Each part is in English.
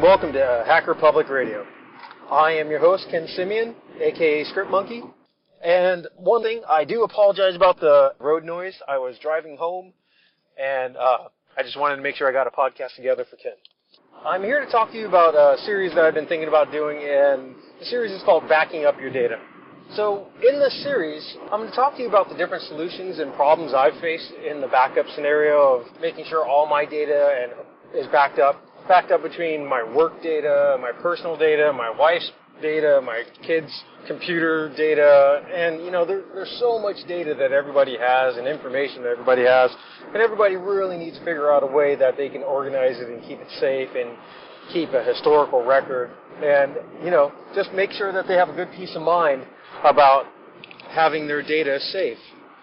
and welcome to Hacker Public Radio. I am your host, Ken Simeon, aka Script Monkey. And one thing, I do apologize about the road noise. I was driving home, and I just wanted to make sure I got a podcast together for Ken. I'm here to talk to you about a series that I've been thinking about doing, and the series is called Backing Up Your Data. So in this series, I'm going to talk to you about the different solutions and problems I've faced in the backup scenario of making sure all my data is backed up between my work data, my personal data, my wife's data, my kids' computer data, and there's so much data that everybody has and information that everybody has, and everybody really needs to figure out a way that they can organize it and keep it safe and keep a historical record, and just make sure that they have a good peace of mind about having their data safe.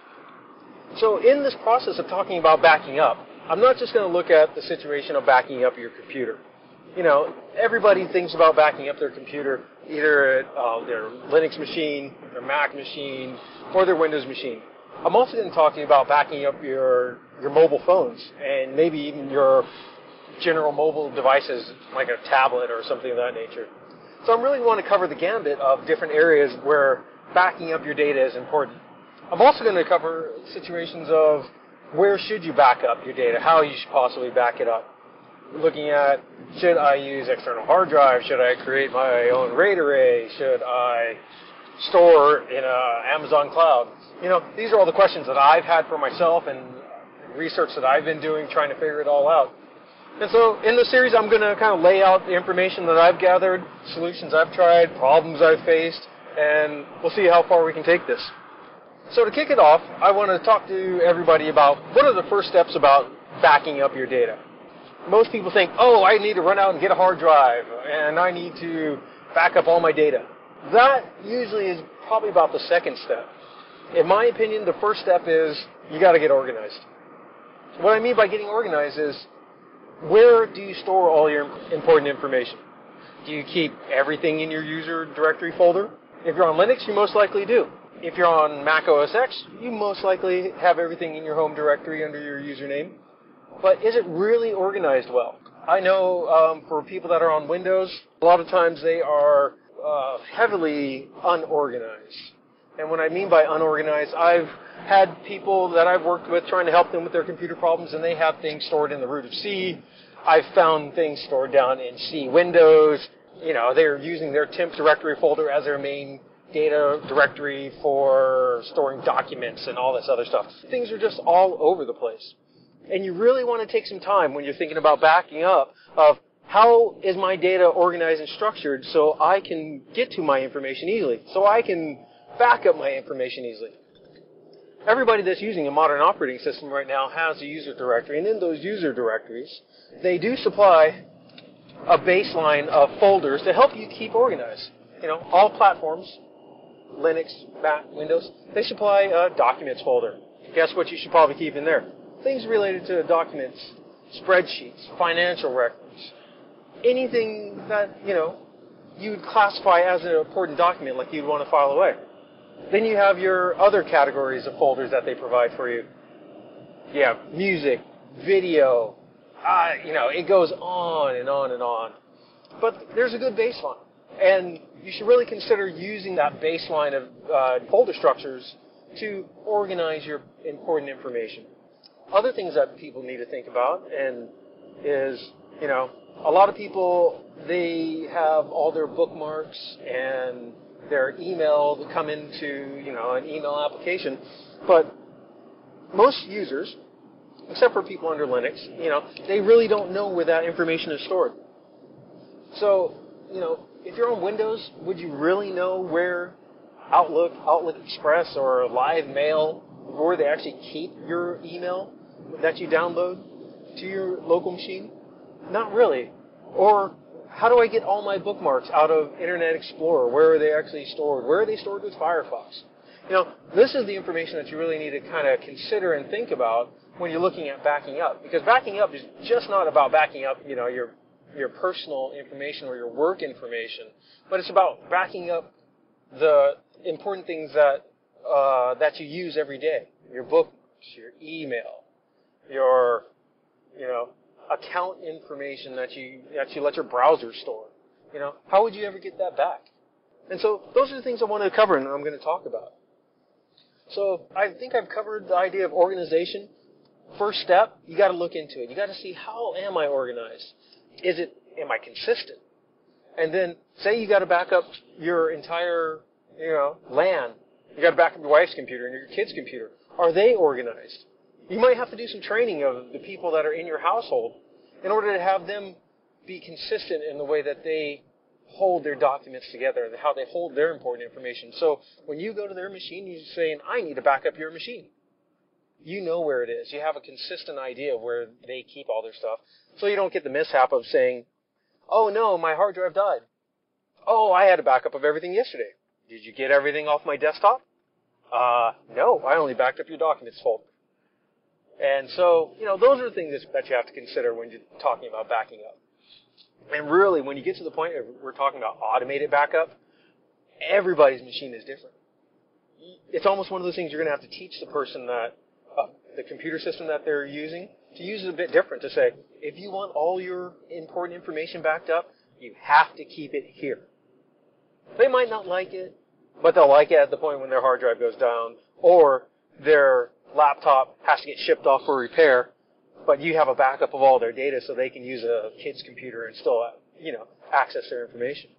So in this process of talking about backing up, I'm not just going to look at the situation of backing up your computer. Everybody thinks about backing up their computer, either at their Linux machine, their Mac machine, or their Windows machine. I'm also going to talk to you about backing up your mobile phones, and maybe even your general mobile devices, like a tablet or something of that nature. So I really want to cover the gambit of different areas where backing up your data is important. I'm also going to cover situations of where should you back up your data, how you should possibly back it up. Looking at, should I use external hard drive? Should I create my own RAID array? Should I store in Amazon cloud? These are all the questions that I've had for myself and research that I've been doing trying to figure it all out. And so in this series, I'm going to kind of lay out the information that I've gathered, solutions I've tried, problems I've faced, and we'll see how far we can take this. So to kick it off, I want to talk to everybody about what are the first steps about backing up your data. Most people think, I need to run out and get a hard drive, and I need to back up all my data. That usually is probably about the second step. In my opinion, the first step is you got to get organized. What I mean by getting organized is, where do you store all your important information? Do you keep everything in your user directory folder? If you're on Linux, you most likely do. If you're on Mac OS X, you most likely have everything in your home directory under your username. But is it really organized well? I know for people that are on Windows, a lot of times they are heavily unorganized. And what I mean by unorganized, I've had people that I've worked with trying to help them with their computer problems, and they have things stored in the root of C. I've found things stored down in C Windows. They're using their temp directory folder as their main data directory for storing documents and all this other stuff. Things are just all over the place. And you really want to take some time when you're thinking about backing up of how is my data organized and structured so I can get to my information easily, so I can back up my information easily. Everybody that's using a modern operating system right now has a user directory, and in those user directories, they do supply a baseline of folders to help you keep organized. All platforms, Linux, Mac, Windows, they supply a documents folder. Guess what you should probably keep in there? Things related to documents, spreadsheets, financial records, anything that, you would classify as an important document like you'd want to file away. Then you have your other categories of folders that they provide for you. You have music, video, it goes on and on and on. But there's a good baseline. And you should really consider using that baseline of folder structures to organize your important information. Other things that people need to think about is, a lot of people, they have all their bookmarks and their email that come into, an email application. But most users, except for people under Linux, they really don't know where that information is stored. So, if you're on Windows, would you really know where Outlook Express, or Live Mail, where they actually keep your email that you download to your local machine? Not really. Or how do I get all my bookmarks out of Internet Explorer? Where are they actually stored? Where are they stored with Firefox? This is the information that you really need to kind of consider and think about when you're looking at backing up. Because backing up is just not about backing up, your personal information or your work information, but it's about backing up the important things that you use every day. Your bookmarks, your email, your, a account information that you let your browser store. How would you ever get that back? And so those are the things I want to cover and I'm going to talk about. So I think I've covered the idea of organization. First step, you got to look into it. You got to see, how am I organized? Am I consistent? And then say you got to back up your entire, LAN. You got to back up your wife's computer and your kid's computer. Are they organized? You might have to do some training of the people that are in your household in order to have them be consistent in the way that they hold their documents together, how they hold their important information. So when you go to their machine, you're saying, I need to back up your machine. You know where it is. You have a consistent idea of where they keep all their stuff. So you don't get the mishap of saying, oh no, my hard drive died. Oh, I had a backup of everything yesterday. Did you get everything off my desktop? No, I only backed up your documents folder. And so, those are the things that you have to consider when you're talking about backing up. And really, when you get to the point of we're talking about automated backup, everybody's machine is different. It's almost one of those things you're going to have to teach the person that the computer system that they're using to use it a bit different, to say, if you want all your important information backed up, you have to keep it here. They might not like it, but they'll like it at the point when their hard drive goes down or their laptop has to get shipped off for repair, but you have a backup of all their data so they can use a kid's computer and still, access their information.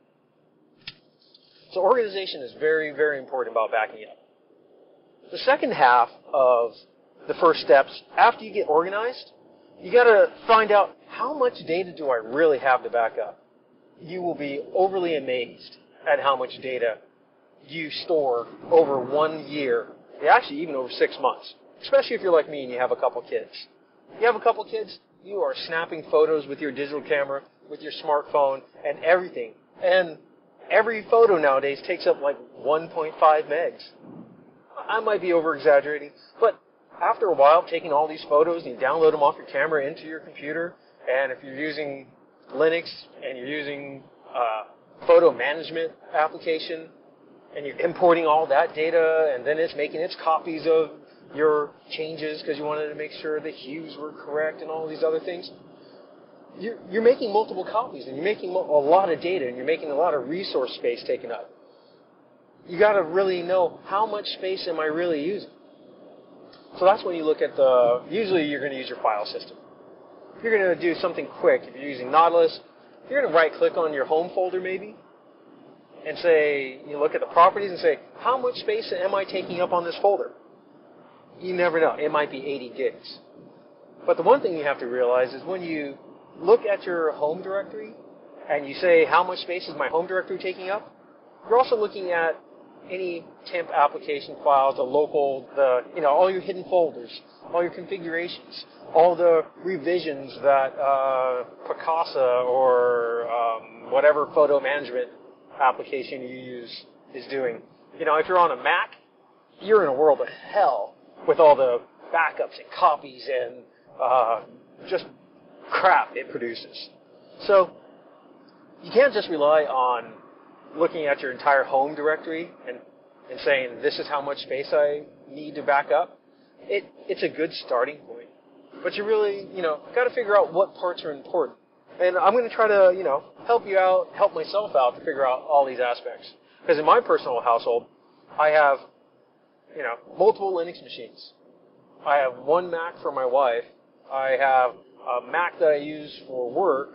So organization is very, very important about backing up. The second half of the first steps, after you get organized, you got to find out, how much data do I really have to back up? You will be overly amazed at how much data you store over 1 year, actually even over 6 months, especially if you're like me and you have a couple kids. You have a couple kids, you are snapping photos with your digital camera, with your smartphone, and everything. And every photo nowadays takes up like 1.5 megs. I might be over-exaggerating, but after a while, taking all these photos and you download them off your camera into your computer, and if you're using Linux and you're using a photo management application, and you're importing all that data, and then it's making its copies of your changes because you wanted to make sure the hues were correct and all these other things. You're making multiple copies, and you're making a lot of data, and you're making a lot of resource space taken up. You got to really know, how much space am I really using? So that's when you look at usually you're going to use your file system. If you're going to do something quick, if you're using Nautilus, you're going to right-click on your home folder maybe, and say, you look at the properties and say, how much space am I taking up on this folder? You never know. It might be 80 gigs. But the one thing you have to realize is when you look at your home directory and you say, how much space is my home directory taking up? You're also looking at any temp application files, all your hidden folders, all your configurations, all the revisions that Picasa or whatever photo management application you use is doing. If you're on a Mac, you're in a world of hell with all the backups and copies and just crap it produces. So you can't just rely on looking at your entire home directory and saying, this is how much space I need to back up. It's a good starting point. But you really, got to figure out what parts are important. And I'm going to try to, help myself out to figure out all these aspects. Because in my personal household, I have, multiple Linux machines. I have one Mac for my wife. I have a Mac that I use for work.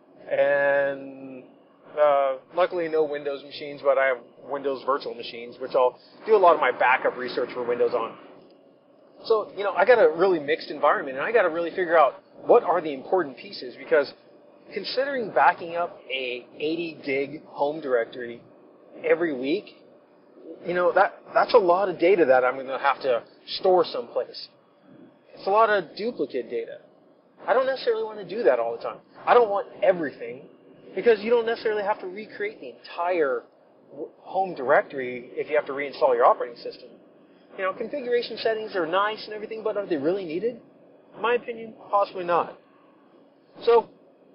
And luckily no Windows machines, but I have Windows virtual machines, which I'll do a lot of my backup research for Windows on. So, I got a really mixed environment, and I got to really figure out what are the important pieces, because considering backing up a 80 gig home directory every week, that's a lot of data that I'm going to have to store someplace. It's a lot of duplicate data. I don't necessarily want to do that all the time. I don't want everything, because you don't necessarily have to recreate the entire home directory if you have to reinstall your operating system. Configuration settings are nice and everything, but are they really needed? In my opinion, possibly not. So,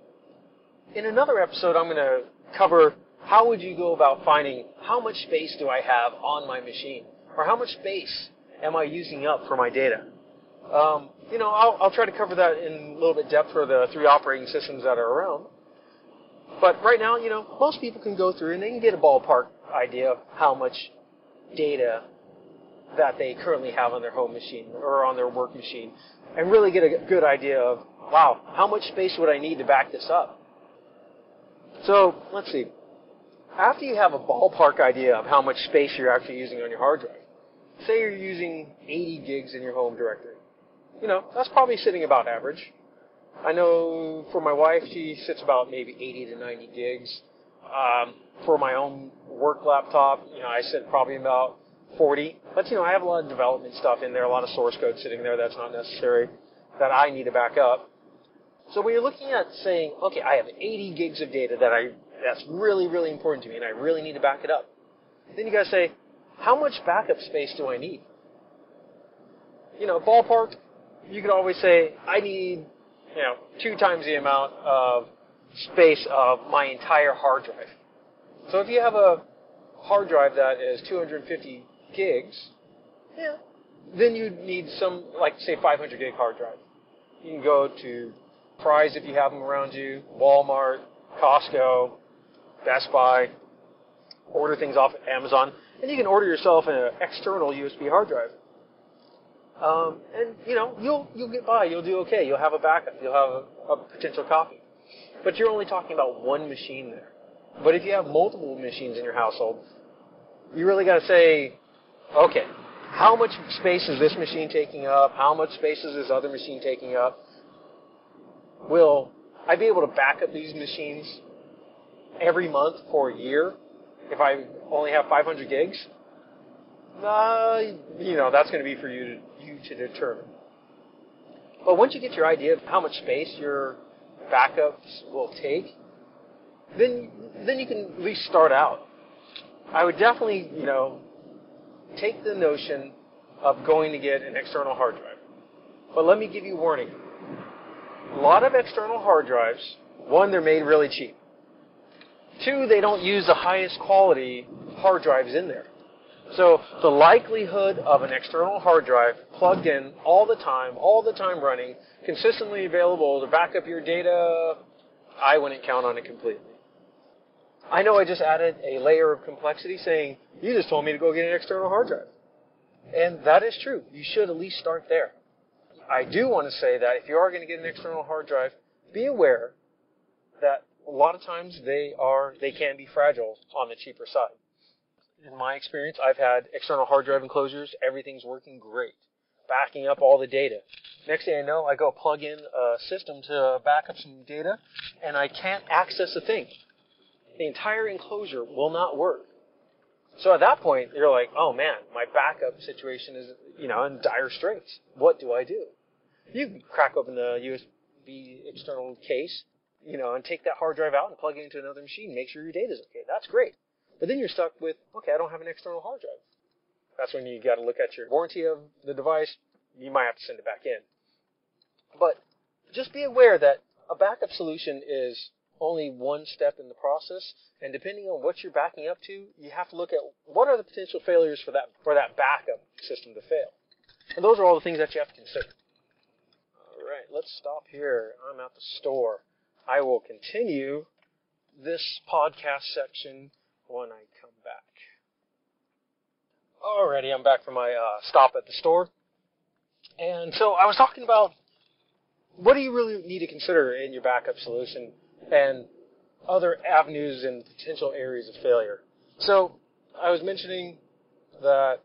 in another episode, I'm going to cover how would you go about finding how much space do I have on my machine, or how much space am I using up for my data. I'll try to cover that in a little bit depth for the 3 operating systems that are around. But right now, most people can go through and they can get a ballpark idea of how much data that they currently have on their home machine or on their work machine, and really get a good idea of, wow, how much space would I need to back this up? So, let's see. After you have a ballpark idea of how much space you're actually using on your hard drive, say you're using 80 gigs in your home directory, that's probably sitting about average. I know for my wife, she sits about maybe 80 to 90 gigs. For my own work laptop, I sit probably about 40. But, I have a lot of development stuff in there, a lot of source code sitting there that's not necessary, that I need to back up. So when you're looking at saying, okay, I have 80 gigs of data that's really, really important to me, and I really need to back it up, then you got to say, how much backup space do I need? Ballpark, you could always say, I need 2 times the amount of space of my entire hard drive. So if you have a hard drive that is 250 gigs, then you need some, like, say, 500 gig hard drive. You can go to Fry's if you have them around you, Walmart, Costco, Best Buy, order things off Amazon, and you can order yourself an external USB hard drive. And you'll get by. You'll do okay. You'll have a backup. You'll have a potential copy. But you're only talking about one machine there. But if you have multiple machines in your household, you really got to say, okay, how much space is this machine taking up? How much space is this other machine taking up? Will I be able to back up these machines every month for a year if I only have 500 gigs? That's going to be for you to determine. But once you get your idea of how much space your backups will take, then you can at least start out. I would definitely, take the notion of going to get an external hard drive. But let me give you a warning. A lot of external hard drives, 1, they're made really cheap. 2, they don't use the highest quality hard drives in there. So the likelihood of an external hard drive plugged in all the time running, consistently available to back up your data, I wouldn't count on it completely. I know I just added a layer of complexity saying, you just told me to go get an external hard drive. And that is true. You should at least start there. I do want to say that if you are going to get an external hard drive, be aware that a lot of times they can be fragile on the cheaper side. In my experience, I've had external hard drive enclosures. Everything's working great, backing up all the data. Next thing I know, I go plug in a system to back up some data, and I can't access a thing. The entire enclosure will not work. So at that point, you're like, oh man, my backup situation is, in dire straits. What do I do? You can crack open the USB external case, and take that hard drive out and plug it into another machine, make sure your data's okay. That's great. But then you're stuck with, okay, I don't have an external hard drive. That's when you got to look at your warranty of the device. You might have to send it back in. But just be aware that a backup solution is only one step in the process, and depending on what you're backing up to, you have to look at what are the potential failures for that backup system to fail. And those are all the things that you have to consider. All right, let's stop here. I'm at the store. I will continue this podcast section when I come back. Alrighty, I'm back from my stop at the store. And so I was talking about what do you really need to consider in your backup solution and other avenues and potential areas of failure. So I was mentioning that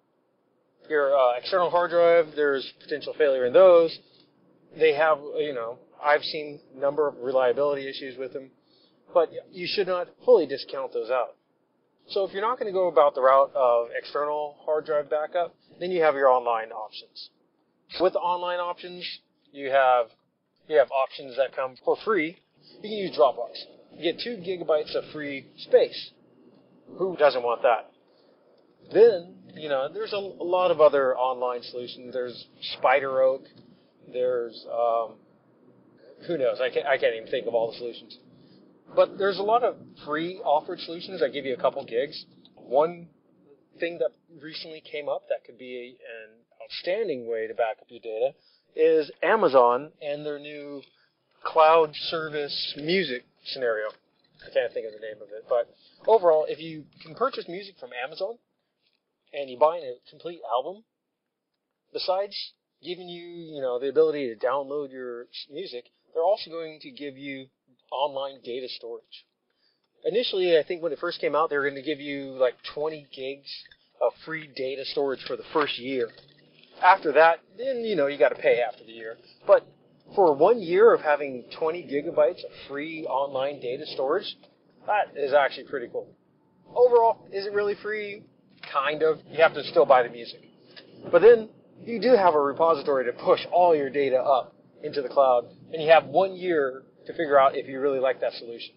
your external hard drive, there's potential failure in those. They have, I've seen a number of reliability issues with them, but you should not fully discount those out. So if you're not going to go about the route of external hard drive backup, then you have your online options. With the online options, you have options that come for free. You can use Dropbox. You get 2 gigabytes of free space. Who doesn't want that? Then, there's a lot of other online solutions. There's SpiderOak. There's, who knows? I can't even think of all the solutions. But there's a lot of free offered solutions that give you a couple gigs. One thing that recently came up that could be an outstanding way to back up your data is Amazon and their new cloud service music scenario. I can't think of the name of it, but overall, if you can purchase music from Amazon and you buy a complete album, besides giving you, the ability to download your music, they're also going to give you online data storage. Initially, I think when it first came out, they were going to give you like 20 gigs of free data storage for the first year. After that, then, you got to pay after the year. But for 1 year of having 20 gigabytes of free online data storage, that is actually pretty cool. Overall, is it really free? Kind of. You have to still buy the music. But then, you do have a repository to push all your data up into the cloud, and you have 1 year to figure out if you really like that solution.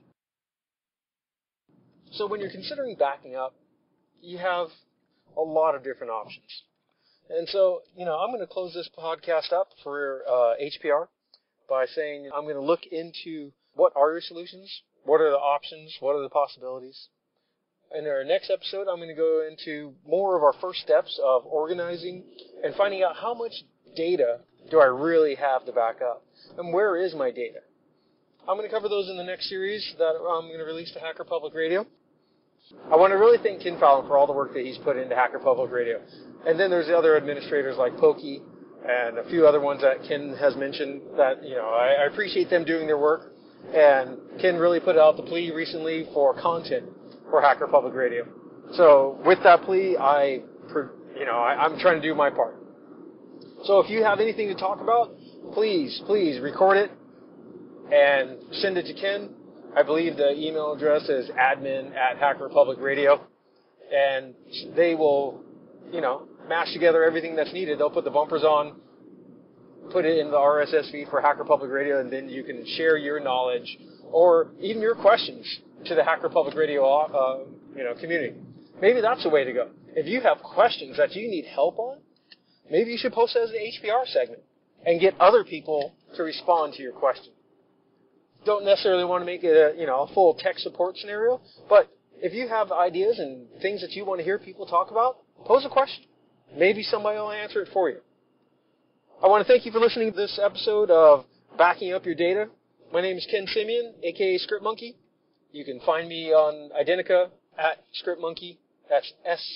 So when you're considering backing up, you have a lot of different options. And so, I'm going to close this podcast up for HPR by saying I'm going to look into what are your solutions, what are the options, what are the possibilities. In our next episode, I'm going to go into more of our first steps of organizing and finding out how much data do I really have to back up, and where is my data. I'm going to cover those in the next series that I'm going to release to Hacker Public Radio. I want to really thank Ken Fallon for all the work that he's put into Hacker Public Radio. And then there's the other administrators like Pokey and a few other ones that Ken has mentioned that, I appreciate them doing their work. And Ken really put out the plea recently for content for Hacker Public Radio. So with that plea, I'm trying to do my part. So if you have anything to talk about, please record it and send it to Ken. I believe the email address is admin@HackerPublicRadio, and they will, mash together everything that's needed. They'll put the bumpers on, put it in the RSS feed for Hacker Public Radio, and then you can share your knowledge or even your questions to the Hacker Public Radio, community. Maybe that's the way to go. If you have questions that you need help on, maybe you should post it as an HPR segment and get other people to respond to your question. Don't necessarily want to make it a full tech support scenario, but if you have ideas and things that you want to hear people talk about, pose a question. Maybe somebody will answer it for you. I want to thank you for listening to this episode of Backing Up Your Data. My name is Ken Simeon, aka Script Monkey. You can find me on Identica at Script Monkey. That's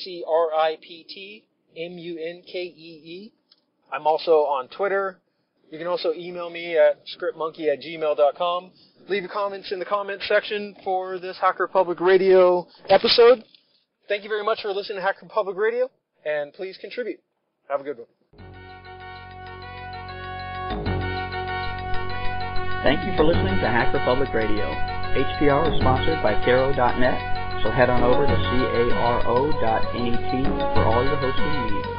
ScriptMunkee. I'm also on Twitter. You can also email me at scriptmonkey@gmail.com. Leave your comments in the comments section for this Hacker Public Radio episode. Thank you very much for listening to Hacker Public Radio, and please contribute. Have a good one. Thank you for listening to Hacker Public Radio. HPR is sponsored by Caro.net, so head on over to caro.net for all your hosting needs.